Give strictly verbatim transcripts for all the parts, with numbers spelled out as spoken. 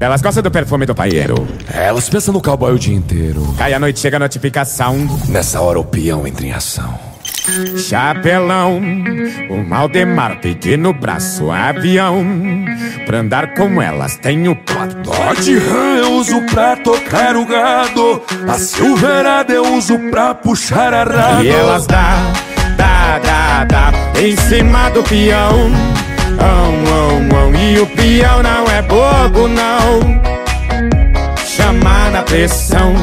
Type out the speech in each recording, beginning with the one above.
Elas gostam do perfume do paieiro. Elas pensam no cowboy o dia inteiro. Cai a noite, chega a notificação. Nessa hora o peão entra em ação. Chapelão, o Maldemar peguei no braço avião. Pra andar com elas tenho quatro. Dodge Ram eu uso pra tocar o gado. A Silverado eu uso pra puxar a rada. E elas dá, dá, dá, dá em cima do peão. Oh, oh, oh. E o peão não é bobo não. Chama na pressão.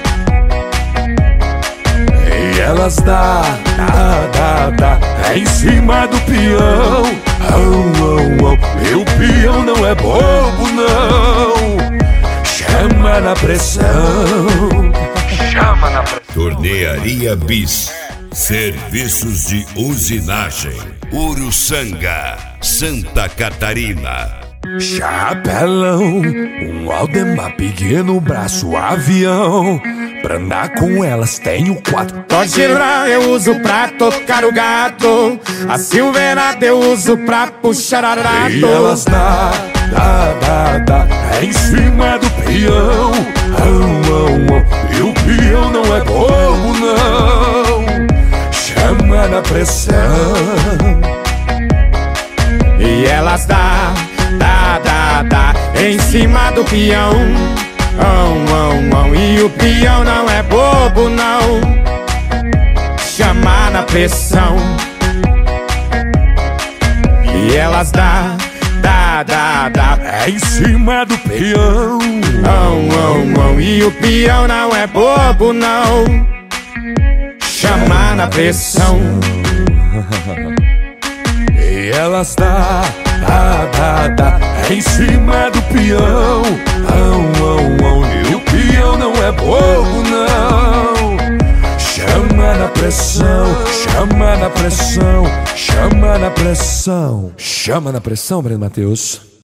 E elas dá, dá, dá, dá é em cima do peão. Oh, oh, oh. E o peão não é bobo não. Chama na pressão. Chama na pressão. Tornearia Bis. Serviços de usinagem. Uruçanga, Santa Catarina. Chapelão, um Aldemar pequeno braço avião. Pra andar com elas tenho quatro. Dodge Ram eu uso pra tocar o gato. A Silverado eu uso pra puxar arado. E elas dá, dá, dá, dá é em cima do peão. Oh, oh, oh. E o peão não é bobo não. Chama na pressão. E elas dá, dá, dá, dá em cima do peão. Oh, oh, oh. E o peão não é bobo não. Chama na pressão. E elas dá, dá, dá, dá é em cima do peão. Oh, oh, oh. E o peão não é bobo não. Chama na pressão. E elas dá, dá, dá, dá é em cima do peão. Oh, oh, oh. E o peão não é bobo não. Chama na pressão, chama na pressão, chama na pressão. Chama na pressão, Breno Matheus.